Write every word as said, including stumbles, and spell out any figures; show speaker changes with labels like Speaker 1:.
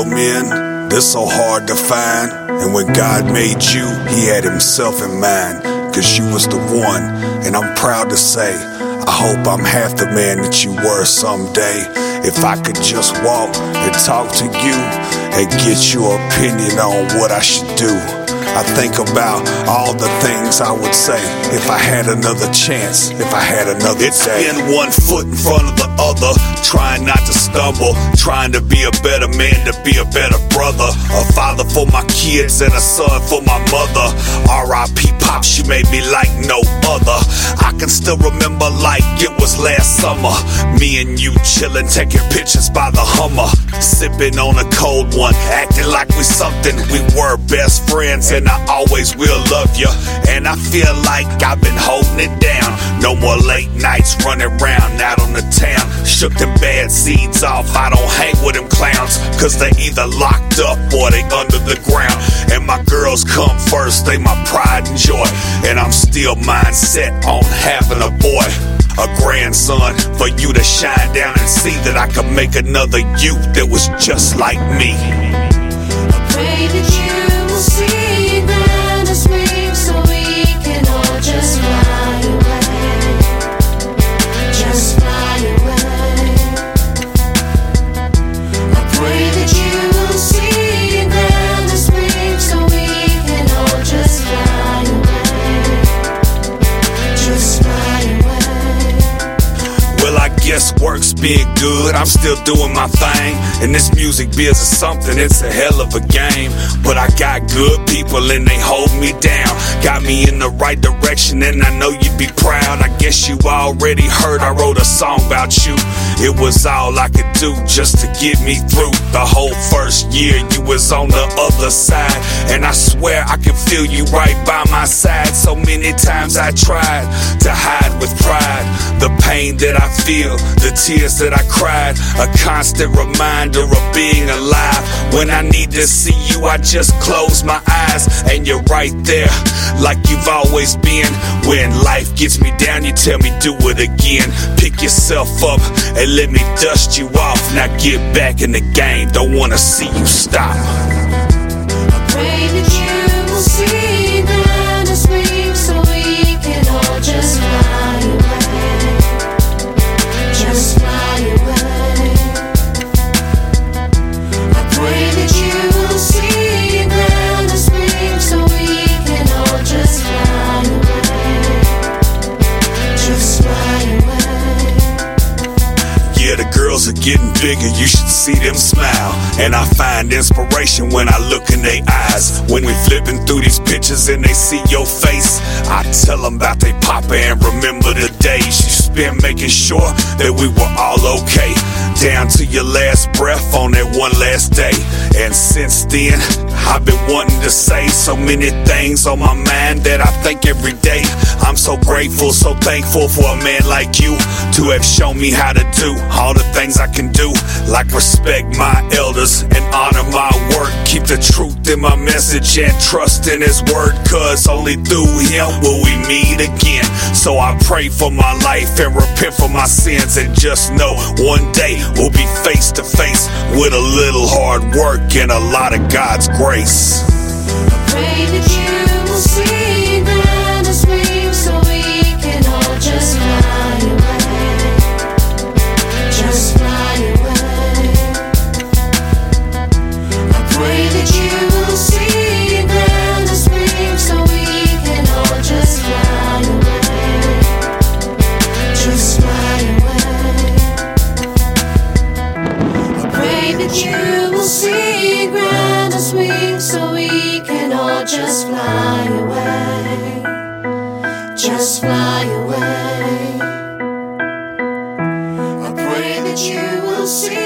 Speaker 1: real men, they're so hard to find. And when God made you, He had Himself in mind. Cause you was the one, and I'm proud to say, I hope I'm half the man that you were someday. If I could just walk and talk to you and get your opinion on what I should do. I think about all the things I would say if I had another chance, if I had another
Speaker 2: It's
Speaker 1: day.
Speaker 2: been one foot in front of the other, trying not to stumble, trying to be a better man, to be a better brother, a father for my kids and a son for my mother. R I P Pop, she made me like no other. I can still remember like it was last summer, me and you chillin', taking pictures by the Hummer, sipping on a cold one, acting like we something. We were best friends and I always will love you. And I feel like I've been holding it down. No more late nights running around out on the town. Shook them bad seeds off, I don't hang with them clowns, cause they either locked up or they under the ground. And my girls come first, they my pride and joy. And I'm still mindset on having a boy, a grandson, for you to shine down and see that I could make another you that was just like me.
Speaker 3: I pray that you will see ground as wings so we can all just fly away, just fly away. I pray that you will see ground as wings so we can all just fly away, just fly away.
Speaker 2: Well, I guess work's being good, I'm still doing my thing. And this music biz is something, it's a hell of a game. But I got good people and they hold me down, got me in the right direction and I know you'd be proud. I guess you already heard I wrote a song about you. It was all I could do just to get me through the whole first year. You was on the other side, and I swear I can feel you right by my side. So many times I tried to hide with pride the pain that I feel, the tears that I cried, a constant reminder of being alive. When I need to see you, I just close my eyes, and you're right there, like you've always been. When life gets me down, you tell me do it again. Pick yourself up and let me dust you off. Now get back in the game, don't wanna see you stop.
Speaker 3: I pray that you will see ground as wings so we can all just fly away, just fly away. I pray that you will see ground as wings so we can all just fly away, just fly away.
Speaker 2: Yeah, the girls are getting bigger, you should see them smile. And I find inspiration when I look in their eyes. When we flipping through these pictures and they see your face, I tell them about they papa and remember the days you spent making sure that we were all okay, down to your last breath on that one last day. And since then, I've been wanting to say so many things on my mind that I think every day. I'm so grateful, so thankful for a man like you to have shown me how to do all the things I can do, like respect my elders and honor my work, keep the truth in my message and trust in His word, cause only through Him will we meet again. So I pray for my life and repent for my sins, and just know one day we'll be face to face with a little hard work and a lot of God's grace.
Speaker 3: I pray that you will see ground as wings so we can all just fly away, just fly away. I pray that you will see ground as wings so we can all just fly away, just fly away. I pray that you will see ground as wings so we can all just fly away, just fly away. I pray that you will see